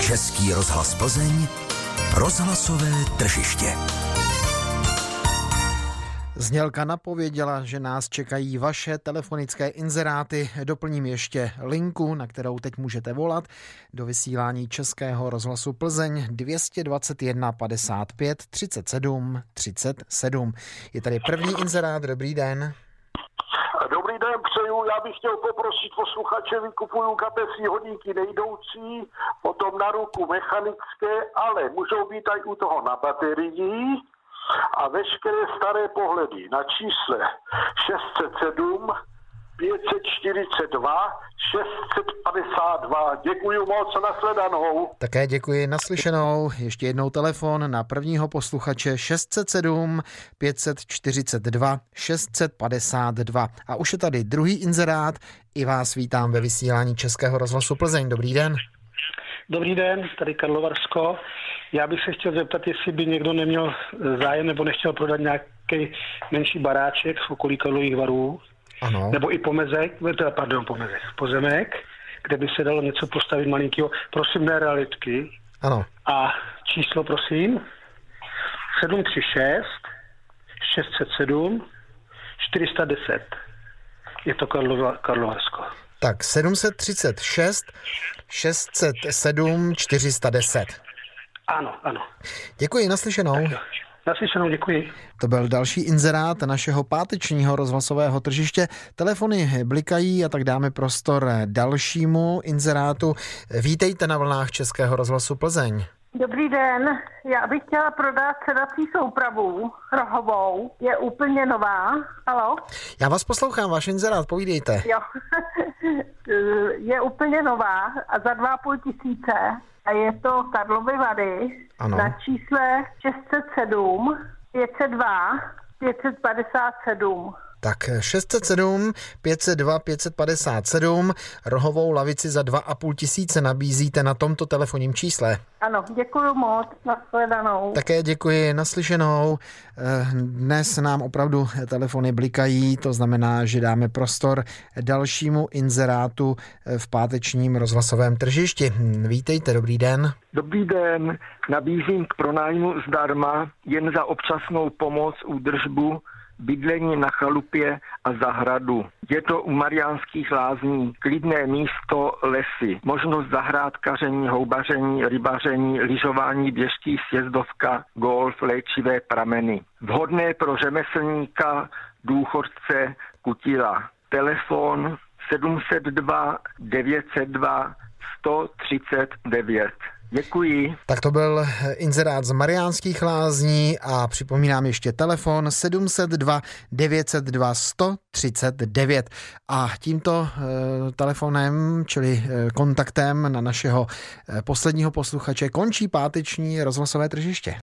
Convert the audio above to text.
Český rozhlas Plzeň, rozhlasové tržiště. Znělka napověděla, že nás čekají vaše telefonické inzeráty. Doplním ještě linku, na kterou teď můžete volat do vysílání Českého rozhlasu Plzeň 221 55 37 37. Je tady první inzerát, dobrý den. Dobrý den, přeju. Já bych chtěl poprosit posluchače, vykupuju kapesní hodinky nejdoucí, potom na ruku mechanické, ale můžou být i u toho na baterii a veškeré staré pohledy na čísle 607 542 652. Děkuji moc, nashledanou. Také děkuji, naslyšenou. Ještě jednou telefon na prvního posluchače 607 542 652. A už je tady druhý inzerát. I vás vítám ve vysílání Českého rozhlasu Plzeň. Dobrý den. Dobrý den, tady Karlovarsko. Já bych se chtěl zeptat, jestli by někdo neměl zájem nebo nechtěl prodat nějaký menší baráček v okolí Karlových Varů. Ano. Nebo i pozemek, kde by se dalo něco postavit malinkého. Prosím, ne realitky. Ano. A číslo, prosím, 736 607 410. Je to Karlovarsko. Tak 736 607 410. Ano. Děkuji, naslyšenou. Naslyšenou, děkuji. To byl další inzerát našeho pátečního rozhlasového tržiště. Telefony blikají a tak dáme prostor dalšímu inzerátu. Vítejte na vlnách Českého rozhlasu Plzeň. Dobrý den, já bych chtěla prodat sedací soupravu rohovou, je úplně nová. Haló? Já vás poslouchám, váš inzerát, povídejte. Jo, je úplně nová a za 2,5 tisíce a je to Karlovy Vary. Ano. Na čísle 607 502 557. Tak 607 502 557, rohovou lavici za 2,5 tisíce nabízíte na tomto telefonním čísle. Ano, děkuji moc, nashledanou. Také děkuji, naslyšenou. Dnes nám opravdu telefony blikají, to znamená, že dáme prostor dalšímu inzerátu v pátečním rozhlasovém tržišti. Vítejte, dobrý den. Dobrý den, nabízím k pronájmu zdarma jen za občasnou pomoc, údržbu, bydlení na chalupě a zahradu. Je to u Mariánských Lázní, klidné místo, lesy, možnost zahrádkaření, houbaření, rybaření, lyžování, běžký, sjezdovka, golf, léčivé prameny. Vhodné pro řemeslníka, důchodce, kutila. Telefon 702 902 139. Děkuji. Tak to byl inzerát z Mariánských Lázní a připomínám ještě telefon 702 902 139. A tímto telefonem, čili kontaktem na našeho posledního posluchače, končí páteční rozhlasové tržiště.